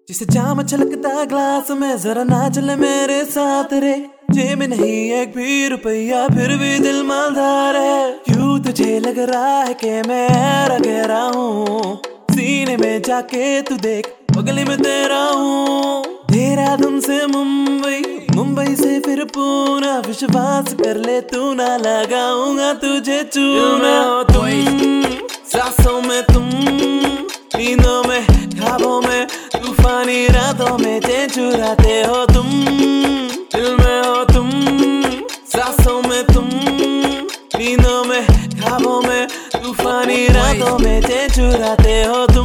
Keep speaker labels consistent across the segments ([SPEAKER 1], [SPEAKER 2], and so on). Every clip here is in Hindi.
[SPEAKER 1] जिसे जाम छलकता ग्लास में, जरा नाच ले मेरे साथ रे। जेब में नहीं एक भी रुपया, फिर भी दिल मालदार है। क्यों तुझे लग रहा है कि मैं गहरा हूँ? सीने में जाके तू देख, बगल में तेरा हूँ। देहरादून से मुंबई, मुंबई से फिर पूना, विश्वास कर ले तू ना लगाऊंगा तुझे चूना। तुम सांसों में, तुम नींदों में, ख्वाबों में, तूफानी रातों में चैन चुराते हो तुम। दिल में हो तुम, सांसों में तुम, नींदों में, ख्वाबों में, तूफानी रातों में चैन चुराते हो तुम।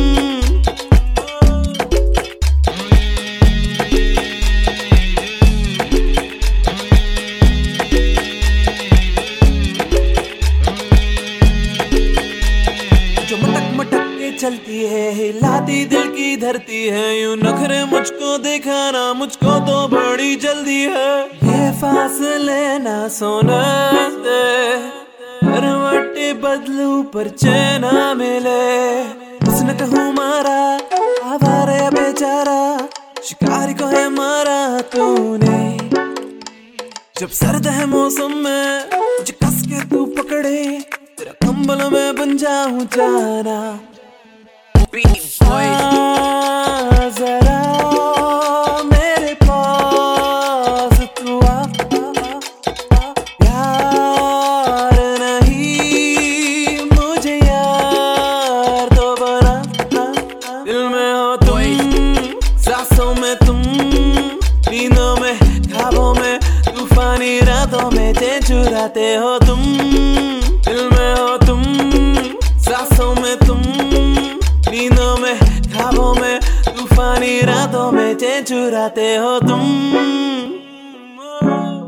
[SPEAKER 1] चलती है, हिलाती दिल की धरती है, यूं नखरे मुझको दिखाना, मुझको तो बड़ी जल्दी है। ये फासले ना सोना दे, करवटें बदलूं पर चैन ना मिले। उसने कहूँ मारा आवारा बेचारा, शिकारी को है मारा तूने। जब सर्द है मौसम में, मुझे कस के तू पकड़े, तेरा कंबल में बन जाऊं जाना। जरा मेरे पास तू आ, यार नहीं मुझे यार तो बना। दिल में हो तुम, सांसों में तुम, नींदों में, ख्वाबों में, तूफानी रातों में चैन चुराते हो तुम। दिल में हो तुम, सांसों में तुम, नींदों में, ख्वाबों में, तूफानी रातों में चैन चुराते हो तुम।